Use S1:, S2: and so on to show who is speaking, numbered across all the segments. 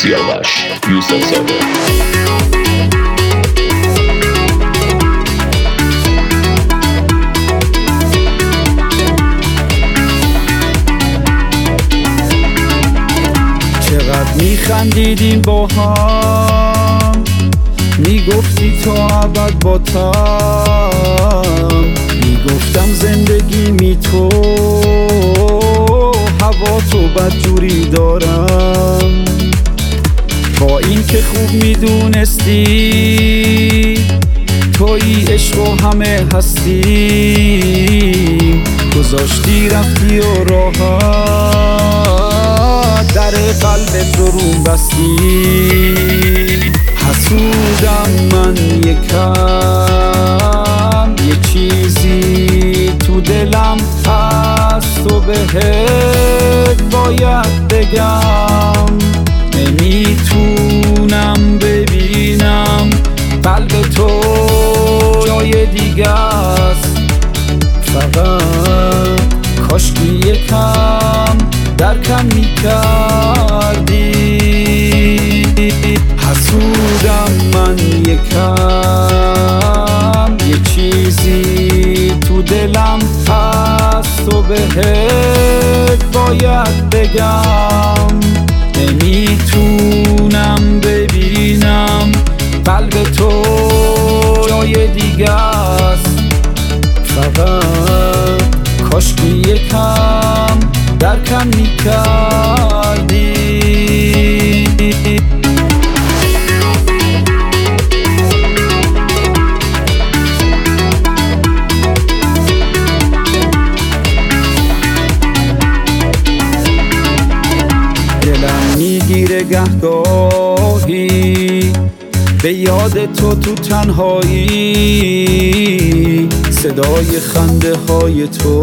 S1: سیاوش یوسف زاده.
S2: چقدر میخندیدیم با هم، میگفتی تا ابد با تم، میگفتم زندگی می تو هوا تو بدجوری دارم. با این که خوب میدونستی توی عشق و همه هستی، گذاشتی رفتی و راحت در قلبت رو بستی. حسودم من یکم، یه چیزی تو دلم هست و بهت باید بگم. نمیتونم ببینم قلب تو جای دیگه است، فقط کاشکی یکم درکم میکردی. حسودم من یکم، یه چیزی تو دلم هست و بهت باید بگم. نمیتونم ببینم قلب تو جای دیگه است، فقط کاشکی یکم درکم میکردی. دلم میگیره گهگاهی به یاد تو تو تنهایی، صدای خنده های تو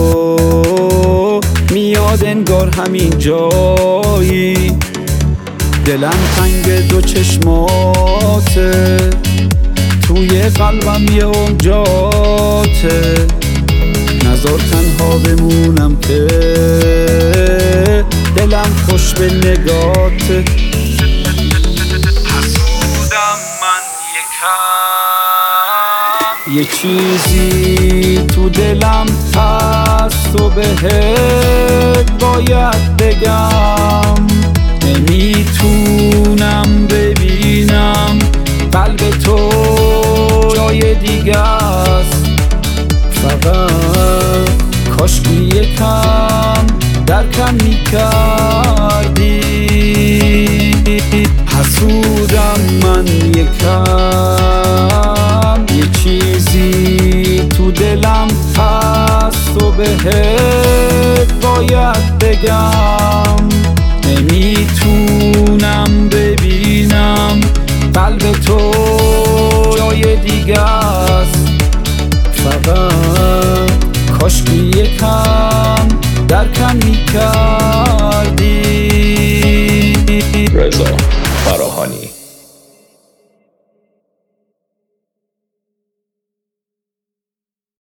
S2: میاد انگار همین جایی. دلم تنگ دو چشماته، توی قلبم یه اونجاته، نذار تنها بمونم که دلم خوش به نگاته. حسودم من یکم، یه چیزی تو دلم هست و بهت باید بگم. نمیتونم ببینم قلب تو جای دیگه است، فقط کاشکی یکم درکم میکردی. حسودم من یکم، یه چیزی تو دلم هست و بهت باید بگم. نمیتونم ببینم قلب تو جای دیگه است، فقط کاشکی یکم درکم میکردی.
S1: رضا فراهانی.